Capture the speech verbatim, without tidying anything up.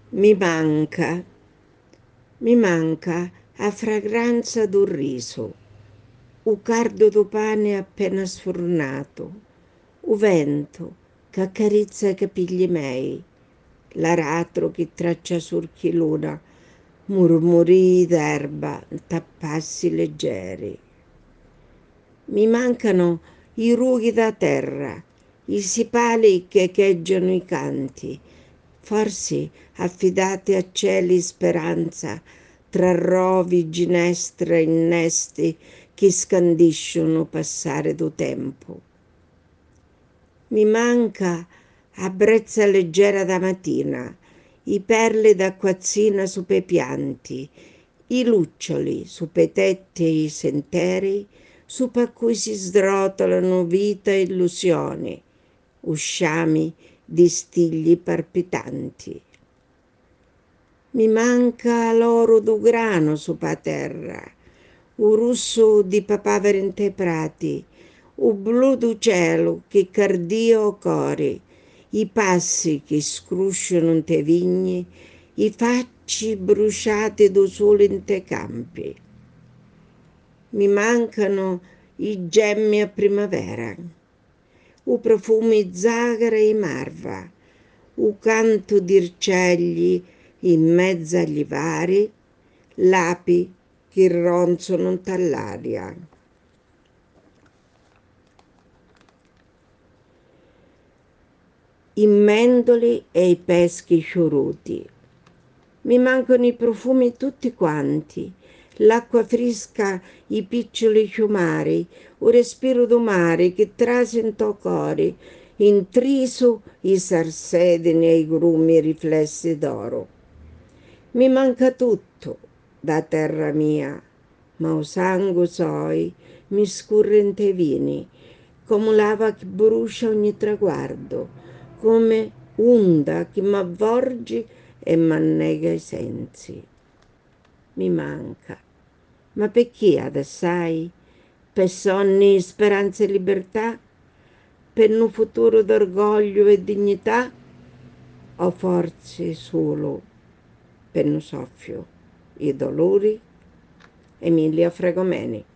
Mi manca, mi manca a fragranza d'un riso, u cardo do pane appena sfornato, u vento che accarezza i capigli miei, l'aratro che traccia surchi luna, murmuri d'erba, tappassi leggeri. Mi mancano i rughi da terra, i sipali che echeggiano i canti, forse affidati a cieli speranza, tra rovi, ginestre e innesti che scandiscono passare do tempo. Mi manca a brezza leggera da mattina, i perli d'acquazzina su pe pianti, i luccioli su pe tetti e i sentieri, su per cui si srotolano vita e illusioni, usciami di stigli palpitanti. Mi manca l'oro do grano su pa terra, o russo di papaveri in te prati, o blu do cielo che cardio cori, i passi che scrusciano in te vigni, i facci bruciati do sole in te campi. Mi mancano i gemmi a primavera, o profumi zagara e marva, o canto di rcegli in mezzo agli vari, l'api che ronzano dall'aria. I mendoli e i peschi sciuruti. Mi mancano i profumi tutti quanti, l'acqua fresca, i piccioli sciumari, o respiro do mare che trasento cori, intriso i sarsedini e i grumi riflessi d'oro. Mi manca tutto da terra mia, ma o sangue soi mi scorre in te vini, come lava che brucia ogni traguardo, come onda che m'avvolge e m'annega i sensi. Mi manca, ma perché adesso? Per sonni, speranza e libertà? Per un futuro d'orgoglio e dignità? O forse solo per un soffio i dolori? Emilia Fragomeni.